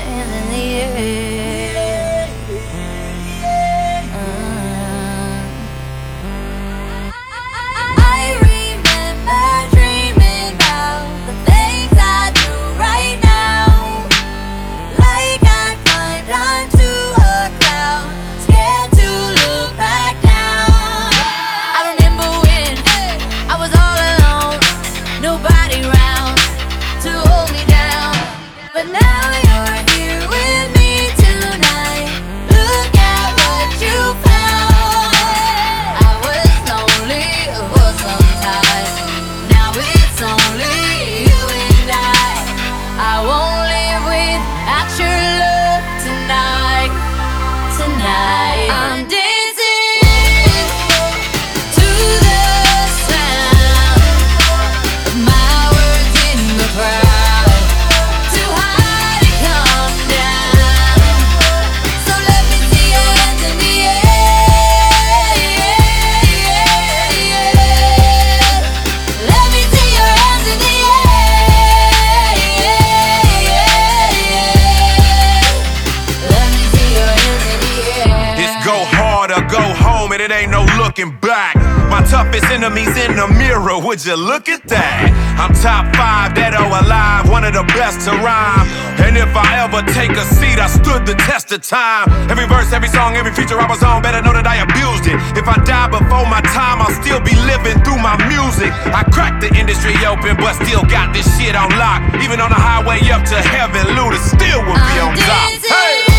hands in the air. I remember dreaming about the things I do right now. Like I climbed onto a cloud, scared to look back down. I remember when I was all alone, nobody around to hold me down. But now you're here with me tonight. Look at what you found. I was lonely for some time. Now it's only you and I won't live without your love tonight. Tonight I'm dancing to the sound of my words in the crowd. Too high to come down. So let me see your hands in the air. Let me see your hands in the air. Let me see your hands in the air. It's go hard or go home, and it ain't no looking back. My toughest enemies in the mirror, would you look at that? I'm top 5, dead or alive, one of the best to rhyme. And if I ever take a seat, I stood the test of time. Every verse, every song, every feature I was on, better know that I abused it. If I die before my time, I'll still be living through my music. I cracked the industry open, but still got this shit on lock. Even on the highway up to heaven, Luda still would be on top. Hey!